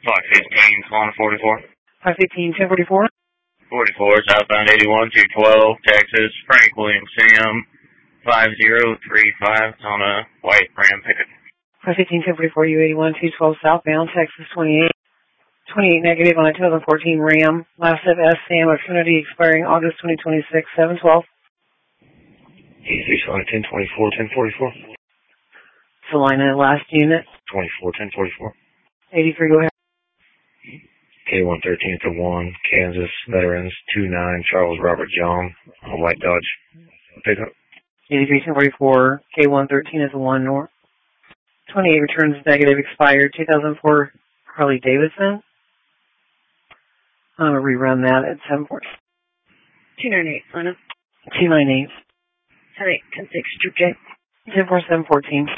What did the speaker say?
515, calling 44. 515, 1044. 44, southbound 81, 212, Texas, Frank William Sam, 5035, on a white Ram pickup. 515, 1044, U81, 212, southbound, Texas, 28 negative on a 2014 Ram. Last of S. Sam of Trinity, expiring August 2026, 712. 86 on a 1024, 1044. Salina, last unit. 24, 1044. 83, go ahead. K113 at the 1, Kansas, Veterans, 29, Charles Robert Young, on white Dodge pickup. 83, 1044, K113 at the 1 north. 28 returns negative, expired 2004 Harley Davidson. I'm going to rerun that at 740. 298, Lena. 298. 78, 106, Troop J. 104714.